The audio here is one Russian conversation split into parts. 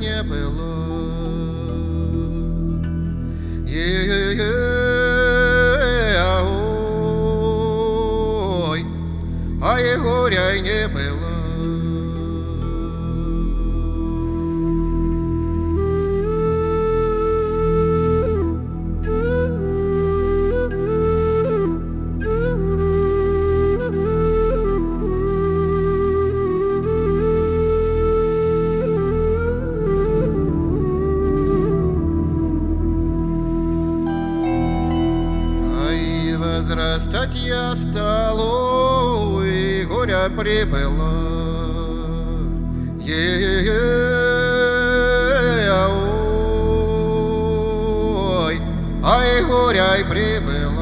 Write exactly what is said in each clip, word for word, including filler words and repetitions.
не было. Е-е-е, ой, а и горя и не было. Возрастать я стал, и горя прибыло. Е-е-е, ой, а и горя и прибыло.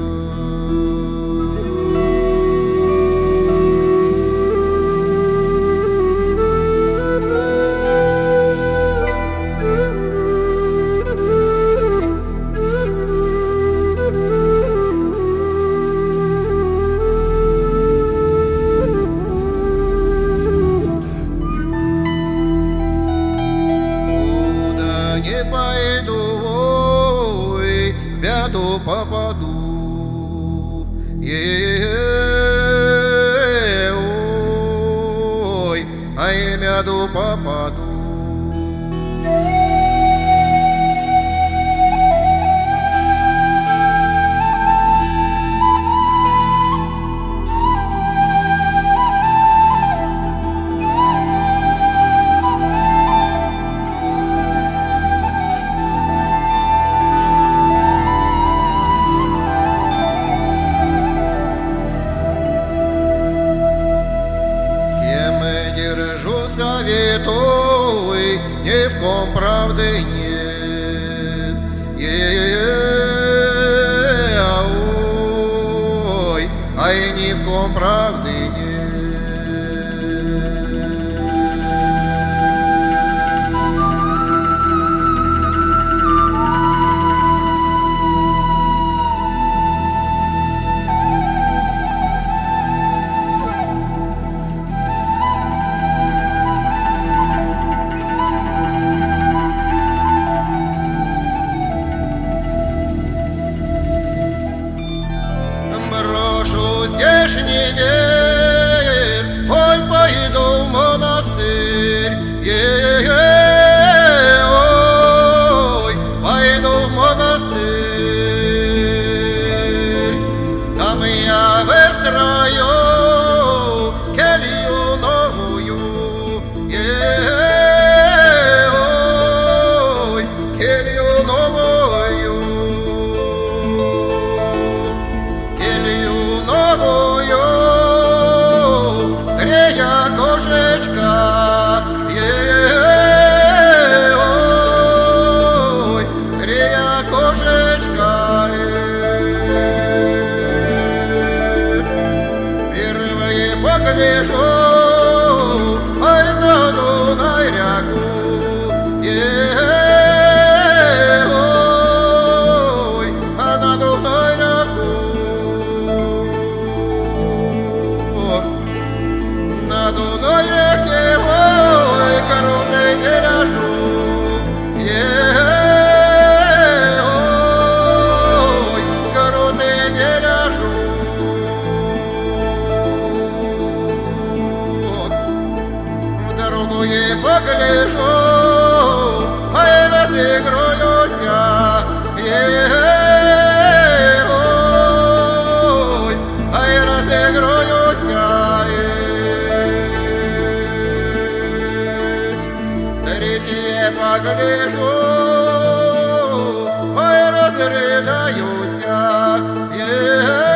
Не пойду, ой, в беду попаду. Е-е-е, ой, а и в беду попаду. Советуй, ни в ком правды нет. Е-е-е, ой, а и ни в ком правды нет. Здешний мир, ой, пойду в монастырь, е-е-е, ой, пойду в монастырь. Там я выстрою келью новую, е-е-е, ой, келью новую. Кошечка, е-е-е, ой, грея кошечка, впервые погляжу, ай, на Дунай реку, е-е-е, ой, а на Дунай реку. На Дунай реке, ой, коровой бережу, е-е-е, ой, коровой бережу. В дорогу ей погляжу, ай, разыграюся, е-е-е, ой, ай, разыграюся. Погляжу, ой, разрыдаюся, е-е-е.